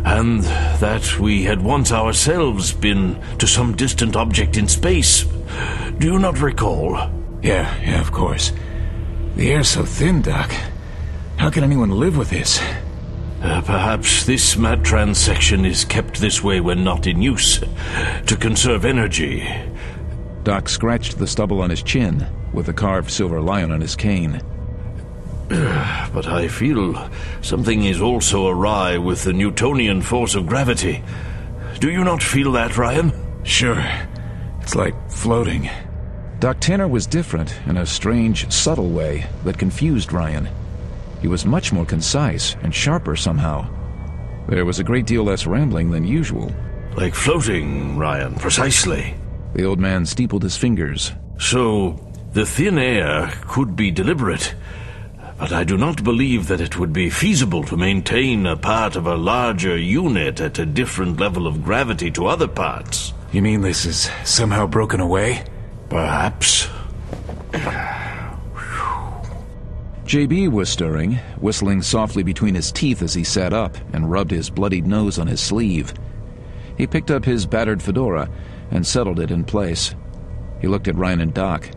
And that we had once ourselves been to some distant object in space. Do you not recall? Yeah, of course. The air's so thin, Doc. How can anyone live with this? Perhaps this Matran section is kept this way when not in use, to conserve energy. Doc scratched the stubble on his chin with a carved silver lion on his cane. But I feel something is also awry with the Newtonian force of gravity. Do you not feel that, Ryan? Sure. It's like floating. Doc Tanner was different in a strange, subtle way that confused Ryan. He was much more concise and sharper somehow. There was a great deal less rambling than usual. Like floating, Ryan, precisely. The old man steepled his fingers. So, the thin air could be deliberate, but I do not believe that it would be feasible to maintain a part of a larger unit at a different level of gravity to other parts. You mean this is somehow broken away? Perhaps. JB was stirring, whistling softly between his teeth as he sat up and rubbed his bloodied nose on his sleeve. He picked up his battered fedora and settled it in place. He looked at Ryan and Doc.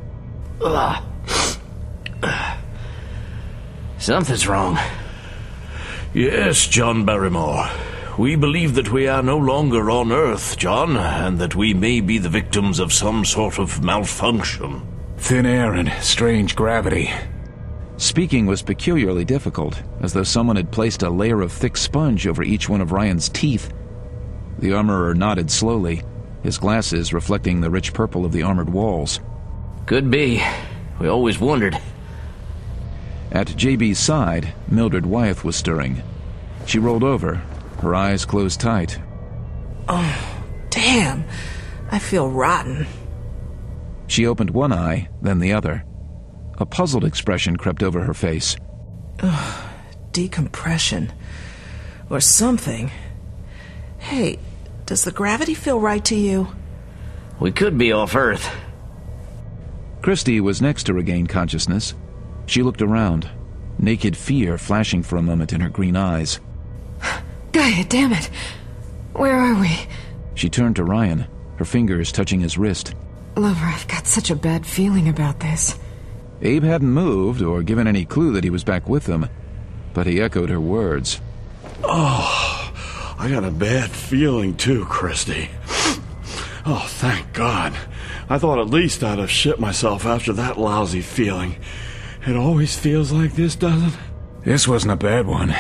Something's wrong. Yes, John Barrymore. We believe that we are no longer on Earth, John, and that we may be the victims of some sort of malfunction. Thin air and strange gravity. Speaking was peculiarly difficult, as though someone had placed a layer of thick sponge over each one of Ryan's teeth. The armorer nodded slowly, his glasses reflecting the rich purple of the armored walls. Could be. We always wondered. At JB's side, Mildred Wyeth was stirring. She rolled over, her eyes closed tight. Oh, damn. I feel rotten. She opened one eye, then the other. A puzzled expression crept over her face. Decompression. Or something. Hey, does the gravity feel right to you? We could be off Earth. Christy was next to regain consciousness. She looked around, naked fear flashing for a moment in her green eyes. Gaia, damn it! Where are we? She turned to Ryan, her fingers touching his wrist. Lover, I've got such a bad feeling about this. Abe hadn't moved or given any clue that he was back with them, but he echoed her words. Oh, I got a bad feeling too, Christy. Oh, thank God. I thought at least I'd have shit myself after that lousy feeling. It always feels like this, doesn't it? This wasn't a bad one.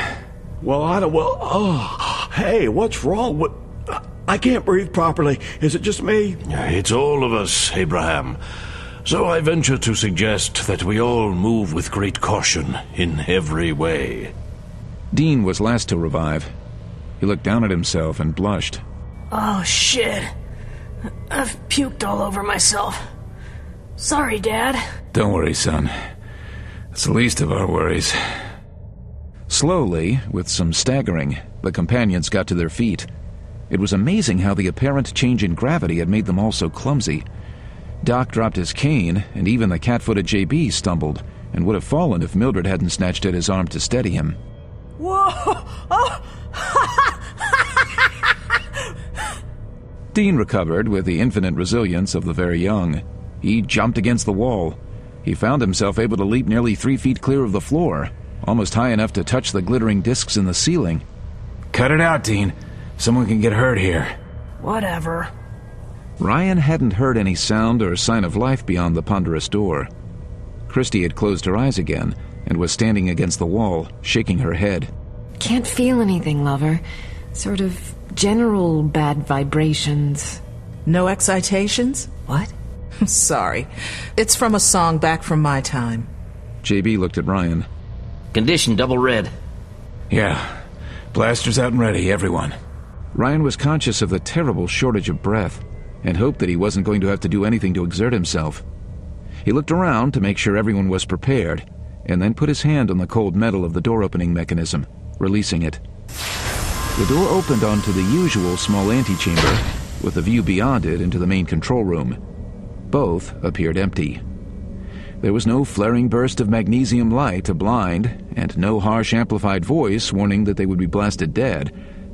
Hey, what's wrong? I can't breathe properly. Is it just me? It's all of us, Abraham. So I venture to suggest that we all move with great caution in every way. Dean was last to revive. He looked down at himself and blushed. Oh, shit. I've puked all over myself. Sorry, Dad. Don't worry, son. It's the least of our worries. Slowly, with some staggering, the companions got to their feet. It was amazing how the apparent change in gravity had made them all so clumsy. Doc dropped his cane, and even the cat-footed JB stumbled, and would have fallen if Mildred hadn't snatched at his arm to steady him. Whoa! Oh. Dean recovered with the infinite resilience of the very young. He jumped against the wall. He found himself able to leap nearly 3 feet clear of the floor, almost high enough to touch the glittering discs in the ceiling. Cut it out, Dean. Someone can get hurt here. Whatever. Ryan hadn't heard any sound or sign of life beyond the ponderous door. Christy had closed her eyes again and was standing against the wall, shaking her head. Can't feel anything, lover. Sort of general bad vibrations. No excitations? What? Sorry. It's from a song back from my time. JB looked at Ryan. Condition double red. Yeah. Blasters out and ready, everyone. Ryan was conscious of the terrible shortage of breath and hoped that he wasn't going to have to do anything to exert himself. He looked around to make sure everyone was prepared, and then put his hand on the cold metal of the door-opening mechanism, releasing it. The door opened onto the usual small antechamber, with a view beyond it into the main control room. Both appeared empty. There was no flaring burst of magnesium light to blind, and no harsh amplified voice warning that they would be blasted dead.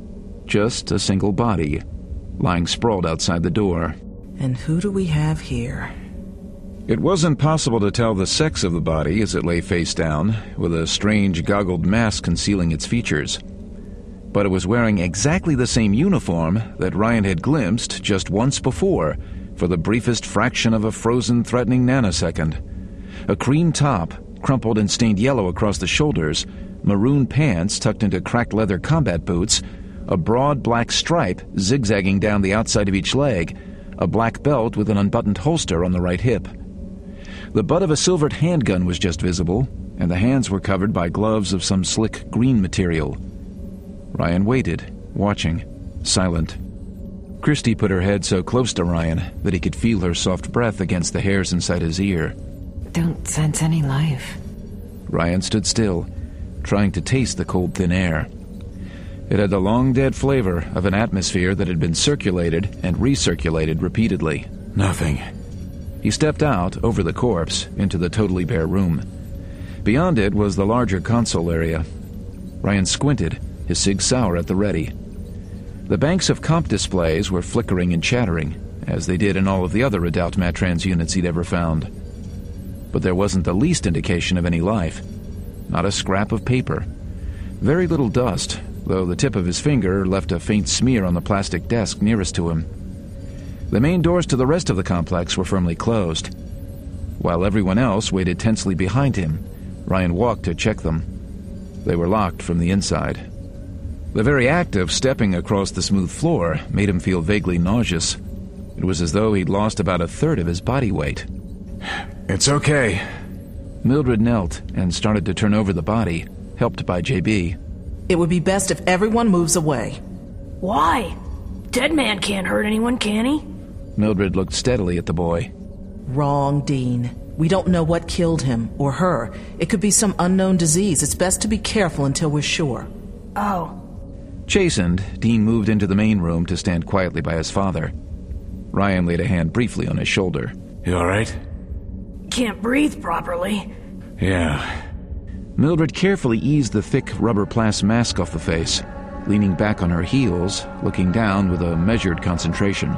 just a single body, lying sprawled outside the door. And who do we have here? It wasn't possible to tell the sex of the body as it lay face down, with a strange goggled mask concealing its features. But it was wearing exactly the same uniform that Ryan had glimpsed just once before, for the briefest fraction of a frozen, threatening nanosecond. A cream top, crumpled and stained yellow across the shoulders, maroon pants tucked into cracked leather combat boots, a broad black stripe zigzagging down the outside of each leg, a black belt with an unbuttoned holster on the right hip. The butt of a silvered handgun was just visible, and the hands were covered by gloves of some slick green material. Ryan waited, watching, silent. Christy put her head so close to Ryan that he could feel her soft breath against the hairs inside his ear. Don't sense any life. Ryan stood still, trying to taste the cold, thin air. It had the long-dead flavor of an atmosphere that had been circulated and recirculated repeatedly. Nothing. He stepped out, over the corpse, into the totally bare room. Beyond it was the larger console area. Ryan squinted, his Sig Sauer at the ready. The banks of comp displays were flickering and chattering, as they did in all of the other Redoubt Matrans units he'd ever found. But there wasn't the least indication of any life. Not a scrap of paper. Very little dust, though the tip of his finger left a faint smear on the plastic desk nearest to him. The main doors to the rest of the complex were firmly closed. While everyone else waited tensely behind him, Ryan walked to check them. They were locked from the inside. The very act of stepping across the smooth floor made him feel vaguely nauseous. It was as though he'd lost about a third of his body weight. It's okay. Mildred knelt and started to turn over the body, helped by JB. It would be best if everyone moves away. Why? Dead man can't hurt anyone, can he? Mildred looked steadily at the boy. Wrong, Dean. We don't know what killed him, or her. It could be some unknown disease. It's best to be careful until we're sure. Oh. Chastened, Dean moved into the main room to stand quietly by his father. Ryan laid a hand briefly on his shoulder. You all right? Can't breathe properly. Yeah. Mildred carefully eased the thick rubber plas mask off the face, leaning back on her heels, looking down with a measured concentration.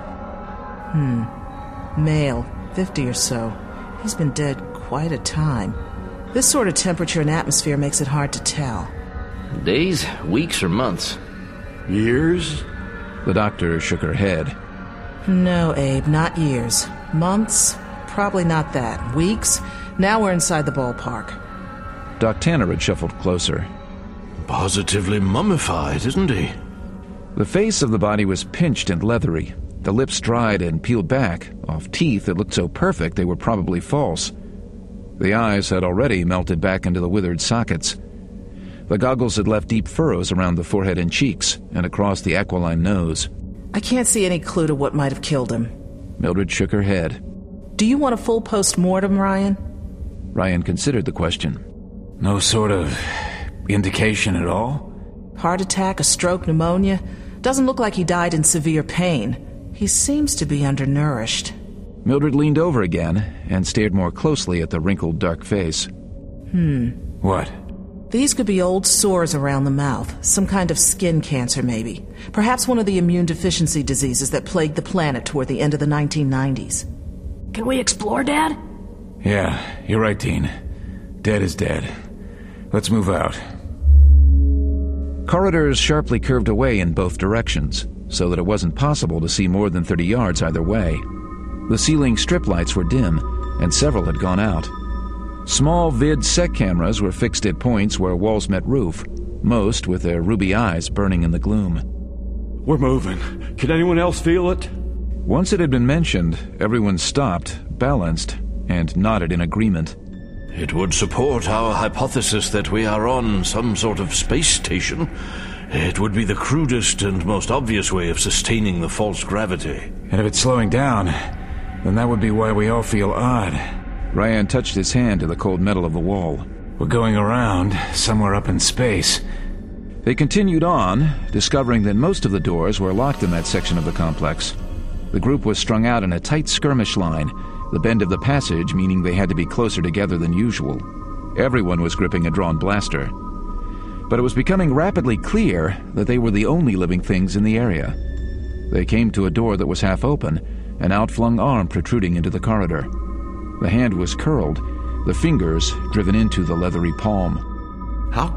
Male, 50 or so. He's been dead quite a time. This sort of temperature and atmosphere makes it hard to tell. Days, weeks, or months? Years? The doctor shook her head. No, Abe, not years. Months? Probably not that. Weeks? Now we're inside the ballpark. Doc Tanner had shuffled closer. Positively mummified, isn't he? The face of the body was pinched and leathery, the lips dried and peeled back, off teeth that looked so perfect they were probably false. The eyes had already melted back into the withered sockets. The goggles had left deep furrows around the forehead and cheeks, and across the aquiline nose. I can't see any clue to what might have killed him. Mildred shook her head. Do you want a full post-mortem, Ryan? Ryan considered the question. No sort of indication at all? Heart attack, a stroke, pneumonia? Doesn't look like he died in severe pain. He seems to be undernourished. Mildred leaned over again and stared more closely at the wrinkled, dark face. What? These could be old sores around the mouth. Some kind of skin cancer, maybe. Perhaps one of the immune deficiency diseases that plagued the planet toward the end of the 1990s. Can we explore, Dad? Yeah, you're right, Dean. Dead is dead. Let's move out. Corridors sharply curved away in both directions, so that it wasn't possible to see more than 30 yards either way. The ceiling strip lights were dim, and several had gone out. Small vid-sec cameras were fixed at points where walls met roof, most with their ruby eyes burning in the gloom. We're moving. Can anyone else feel it? Once it had been mentioned, everyone stopped, balanced, and nodded in agreement. It would support our hypothesis that we are on some sort of space station. It would be the crudest and most obvious way of sustaining the false gravity. And if it's slowing down, then that would be why we all feel odd. Ryan touched his hand to the cold metal of the wall. We're going around, somewhere up in space. They continued on, discovering that most of the doors were locked in that section of the complex. The group was strung out in a tight skirmish line, the bend of the passage meaning they had to be closer together than usual. Everyone was gripping a drawn blaster. But it was becoming rapidly clear that they were the only living things in the area. They came to a door that was half open, an outflung arm protruding into the corridor. The hand was curled, the fingers driven into the leathery palm. How